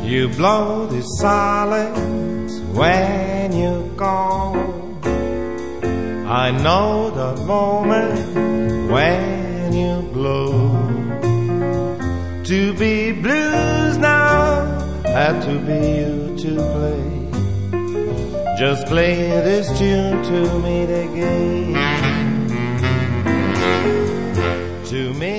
You blow the silence when you're gone. I know that moment when you blow. To be blues now had to be you to play. Just play this tune to me again. To me